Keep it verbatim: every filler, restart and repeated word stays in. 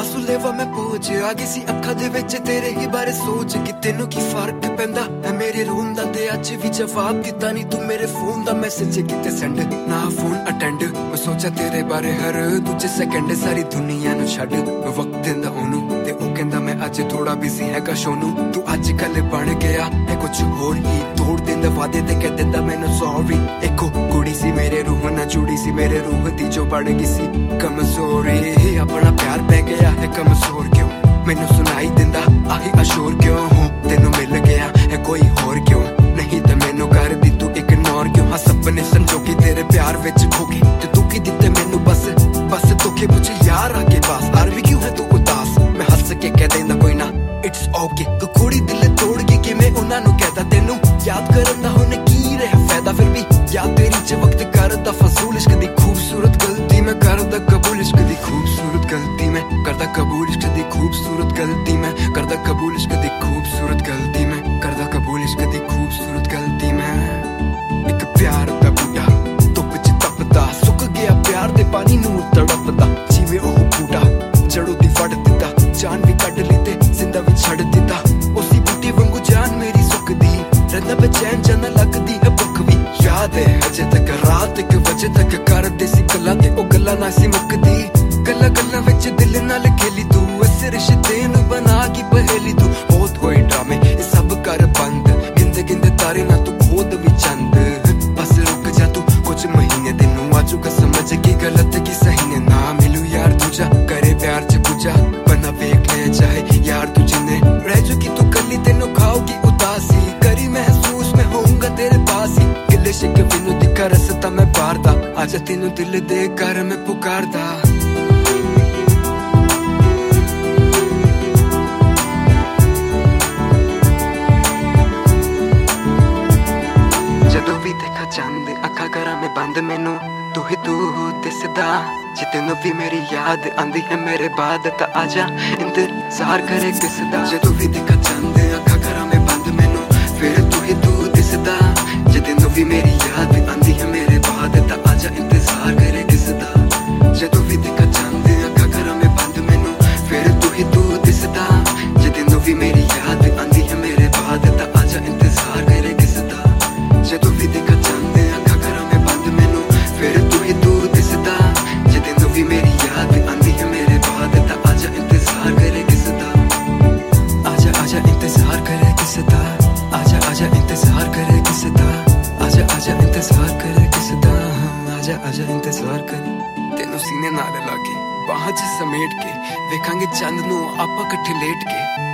आंसू लेवा मैं पहुंच आ गई सी अखां दे विच तेरे ही बारे सोच कि तेनू की फर्क पैंदा है मेरे रूम दा ते अज भी जवाब दिता नहीं तू मेरे फोन दा मैसेज किते सेंड ना फोन अटेंड मैं सोचा तेरे बारे हर दूजे सेकंड सारी दुनिया नु छड्ड वक्त दिंदा ओनू ते ओ कहंदा मैं अज थोड़ा बिजी हैगा शोनू तू अज कल बन गया है कुछ होर ही तोड़ दिंदा वादे ते कह दिंदा मैनू सॉरी एको कुड़ी सी मेरे रूह ना जुड़ी सी मेरे रूह दी जो बड़ गई सी कमजोरी अपना प्यार पै गया है कमजोर क्यों मैनू सुनाई दिंदा आही अशोर क्यों हूं तेनू मिल गया है कोई होर क्यों नहीं ते मैनू कर दी तू इग्नोर क्यों हाँ सपने संजोगी तेरे प्यार विच खो गए ते तू की दिते मैनू बस बस धोखे पूछे यार आके पास हार भी क्यों है तू उदास मैं हंस के कह देंदा कोई ना इट्स ओके तू कुड़ी दिल तोड़ के कि मैं उन्हां नू कहदा तेनू याद करन दा हुण की रहा फायदा फिर भी याद तेरी च वक्त करदा फजूल इश्क दी खूबसूरत गलती मैं करदा कबूल इश्क दी खूबसूरत गलती मैं करदा कबूल इश्क दी खूबसूरत गलती मैं करदा कबूल इश्क दी खूबसूरत गलती मैं करदा कबूल इश्क दी खूबसूरत गलती मैं एक प्यार दा बूटा धुप च तपदा सुक गया प्यार दे पानी नू तड़पदा जिवें ओह बूटा जड़ों दी फड़ दिता जान भी कढ ली ते जिंदा भी छड़ दिता उसी बूटे वांगू जान मेरी सुकदी रंदा बेचैन जाना लगदी है भुख भी याद है अजे तक रात एक बजे तक करदे सी गल्लां ते ओ गल्लां ना सी मुकदी गल्लां गल्लां विच दिल नाल खेली तू इस रिश्ते नू बना की पहेली तू बहुत होए ड्रामे ये सब कर बंद गिंदे गिंदे तारे ना तू खोद भी चंद बस रुक जा तू कुछ महीने तेनू आजूगा समझ की गलत की सही ने ना मिलू यार दूजा करे प्यार च पूजा बना वेख ले चाहे यार तू जिन्ने रह चुकी तू कली तेनू खाओगी उदासी करी महसूस मैं होऊंगा तेरे पास ही गिले शिकवे नू दिखा रस्ता मैं पार दा आजा तेनू दिल दे कर मैं पुकारदा जदों भी देखा चंद अखा करा मैं बंद मैनू तू ही तू दिसदा जे तेनू भी मेरी याद आंदी है मेरे बाद ता आजा इंतजार करे किसदा जदों भी देखा चंद अखा करा मैं बंद मैनू फिर तू ही तू दिसदा जे तेनू भी मेरी याद आंदी है मेरे बाद ता आजा इंतजार करे किसदा जदों भी देखा चंद अखा करा मैं बंद मैनू फिर तू ही तू दिसदा जे तेनू भी मेरी याद आंदी है मेरे बाद ता आजा इंतजार करे किसदा जदों भी देखा चंद अखा करा मैं बंद मैनू फिर तू ही तू दिसदा जे तेनू भी मेरी याद आंदी है मेरे बाद ता आजा इंतजार करे किसदा आजा आजा इंतजार करे किसदा आजा आजा इंतजार करे किसदा आजा आजा इंतजार करे किसदा आजा आजा इंतजार करे तेनू सीने नाल ला के बाहां च समेट के वेखांगे चंद नू आपां इकट्ठे लेट के